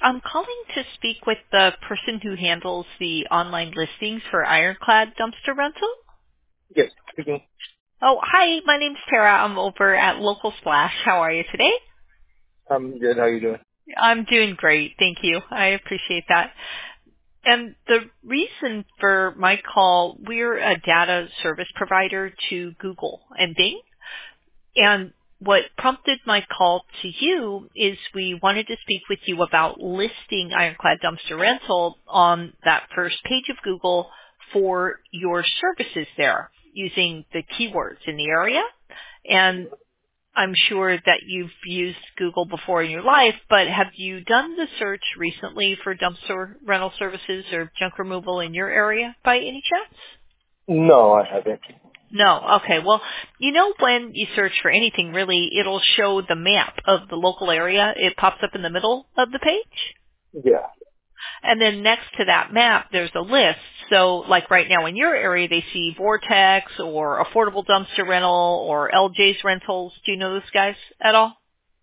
I'm calling to speak with the person who handles the online listings for Ironclad Dumpster Rental. Yes, speaking. Oh, hi, my name's Tara. I'm over at Local Splash. How are you today? I'm good. How you doing? I'm doing great, thank you. I appreciate that. And the reason for my call, we're a data service provider to Google and Bing. And what prompted my call to you is we wanted to speak with you about listing Ironclad Dumpster Rental on that first page of Google for your services there using the keywords in the area. And I'm sure that you've used Google before in your life, but have you done the search recently for dumpster rental services or junk removal in your area by any chance? No, I haven't. No. Okay. Well, you know when you search for anything, really, it'll show the map of the local area. It pops up in the middle of the page. Yeah. And then next to that map, there's a list. So like right now in your area, they see Vortex or Affordable Dumpster Rental or LJ's Rentals. Do you know those guys at all?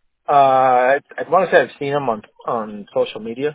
I want to say I've seen them on social media.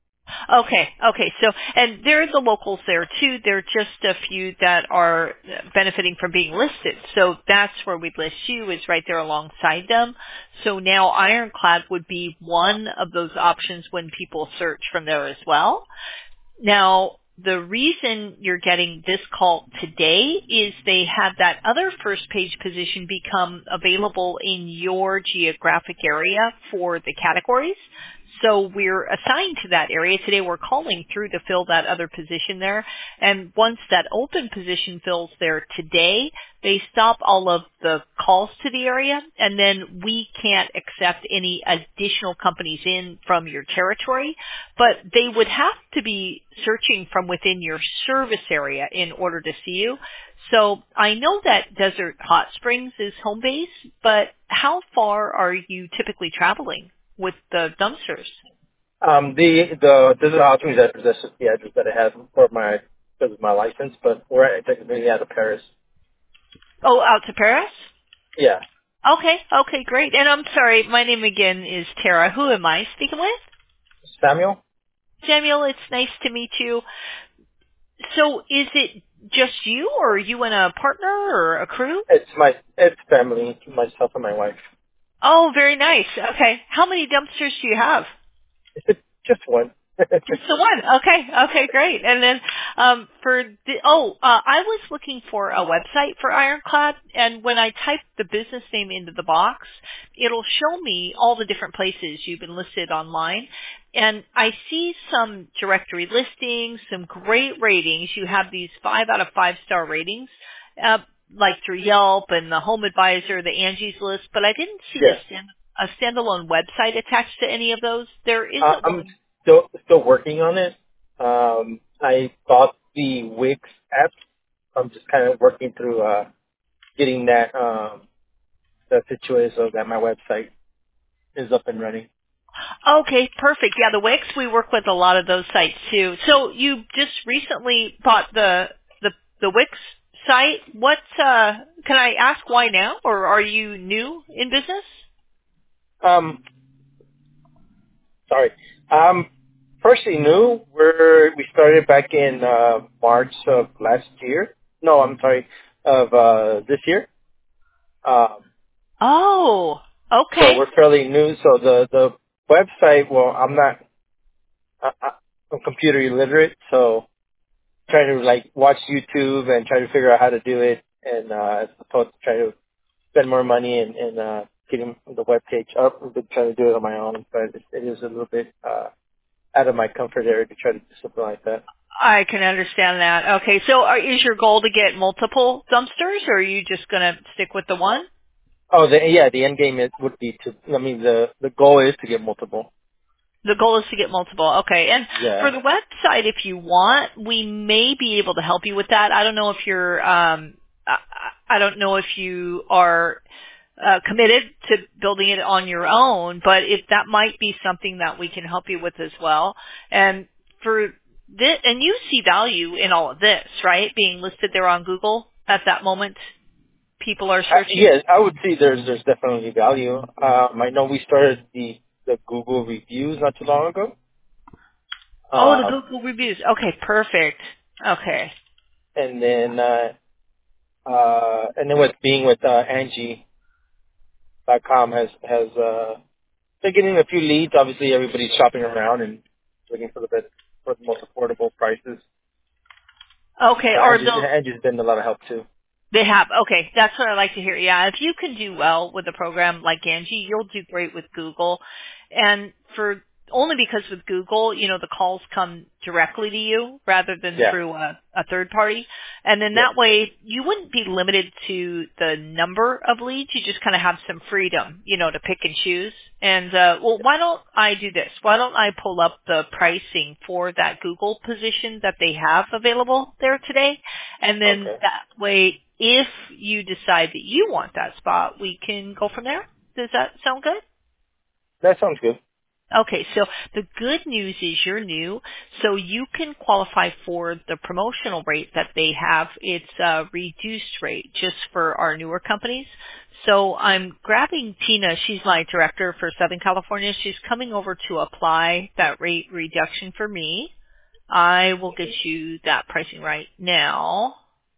Okay. So, and there are the locals there too. There are just a few that are benefiting from being listed. So that's where we'd list you is right there alongside them. So now Ironclad would be one of those options when people search from there as well. Now, the reason you're getting this call today is they had that other first page position become available in your geographic area for the categories. So we're assigned to that area. Today we're calling through to fill that other position there. And once that open position fills there today, they stop all of the calls to the area, and then we can't accept any additional companies in from your territory, but they would have to be searching from within your service area in order to see you. So I know that Desert Hot Springs is home base, but how far are you typically traveling with the dumpsters? The this is how I possess the address that I have for my because of my license, but we're technically out of Paris. Oh, out to Paris? Yeah. Okay, great. And I'm sorry, my name again is Tara. Who am I speaking with? Samuel? Samuel, it's nice to meet you. So is it just you, or are you and a partner or a crew? It's family, myself and my wife. Oh, very nice. Okay. How many dumpsters do you have? It's just one. Just the one. Okay, great. And then I was looking for a website for Ironclad, and when I type the business name into the box, it'll show me all the different places you've been listed online. And I see some directory listings, some great ratings. You have these 5 out of 5 star ratings, like through Yelp and the Home Advisor, the Angie's List, but I didn't see Yeah. a standalone website attached to any of those. There isn't I'm one. still working on it. I bought the Wix app. I'm just kind of working through getting that situated so that my website is up and running. Okay, perfect. Yeah, the Wix, we work with a lot of those sites too. So you just recently bought the Wix site. Can I ask why now, or are you new in business? Um, sorry. Firstly new. We started back in March of last year. No, I'm sorry, of this year. Um, Oh, so okay. we're fairly new. So the website. Well, I'm computer illiterate, so trying to like watch YouTube and try to figure out how to do it, and as opposed to try to spend more money and getting the web page up. I've been trying to do it on my own, but it is a little bit out of my comfort area to try to do something like that. I can understand that. Okay, so is your goal to get multiple dumpsters, or are you just going to stick with the one? Oh, the end game would be to. I mean, the goal is to get multiple. The goal is to get multiple. Okay. And for Yeah. the website, if you want, we may be able to help you with that. I don't know if you're, I don't know if you are committed to building it on your own, but if that might be something that we can help you with as well. And for this, and you see value in all of this, right? Being listed there on Google at that moment, people are searching. Yes, I would say there's definitely value. I know we started the Google reviews not too long ago. Oh, the Google reviews. Okay, perfect. Okay. And then with being with Angie.com has they're getting a few leads. Obviously, everybody's shopping around and looking for the most affordable prices. Okay, So are those Angie's been a lot of help too. They have. Okay, that's what I like to hear. Yeah, if you can do well with a program like Angie, you'll do great with Google. And for only because with Google, the calls come directly to you rather than through a third party. And then that way you wouldn't be limited to the number of leads. You just kind of have some freedom, to pick and choose. And, why don't I do this? Why don't I pull up the pricing for that Google position that they have available there today? And then that way, if you decide that you want that spot, we can go from there. Does that sound good? That sounds good. Okay, so the good news is you're new, so you can qualify for the promotional rate that they have. It's a reduced rate just for our newer companies. So I'm grabbing Tina. She's my director for Southern California. She's coming over to apply that rate reduction for me. I will get you that pricing right now.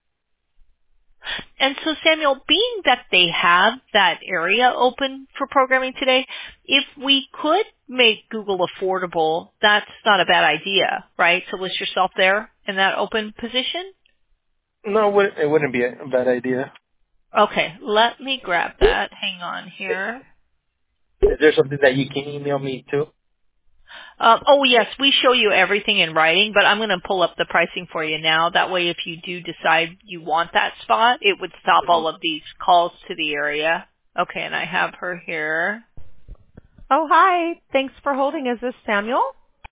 And so, Samuel, being that they have that area open for programming today, if we could make Google affordable, that's not a bad idea, right? To list yourself there in that open position? No, it wouldn't be a bad idea. Okay, let me grab that. Hang on here. Is there something that you can email me too? Oh, yes, we show you everything in writing, but I'm going to pull up the pricing for you now. That way, if you do decide you want that spot, it would stop all of these calls to the area. Okay, and I have her here. Oh, hi. Thanks for holding. Is this Samuel?